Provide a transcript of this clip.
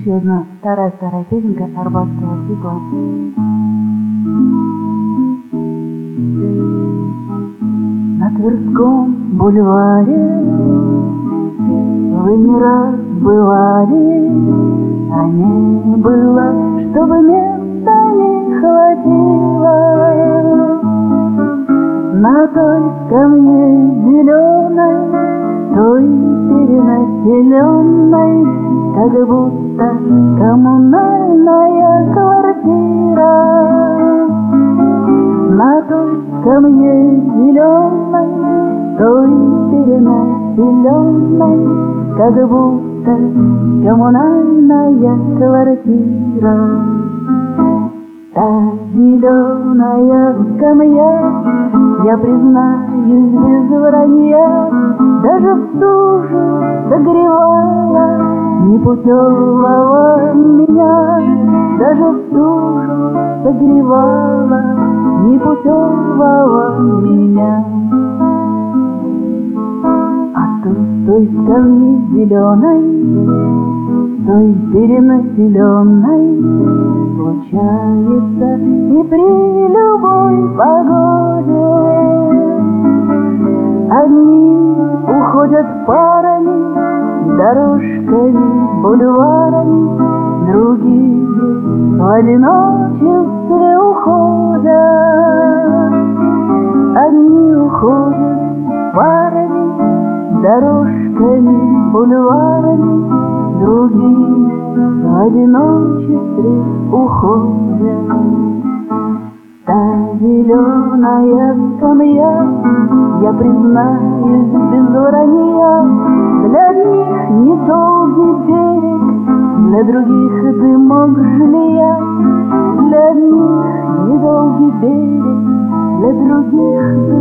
Еще одна старая песенка арбатского цикла. На Тверском бульваре вы не раз бывали, а не было, чтобы места не хватило. На той скамье зеленой, той перенаселенной, как будто коммунальная квартира. На той скамье зеленой, той перенаселенной, как будто коммунальная квартира. Та зеленая скамья, я признаюсь без вранья, даже в стужу согревала непутевого меня, даже в стужу согревала непутевого меня. А тут с той скамьи зеленой, с той перенаселенной, случается и при любой погоде. Одни уходят парами, дорожками, бульварами, другие в одиночестве уходят. Одни уходят парами, дорожками, бульварами, другие в одиночестве уходят. Та зеленая скамья, я признаюсь без вранья, для одних недолгий берег, для других дымок жилья. Для одних недолгий берег, для других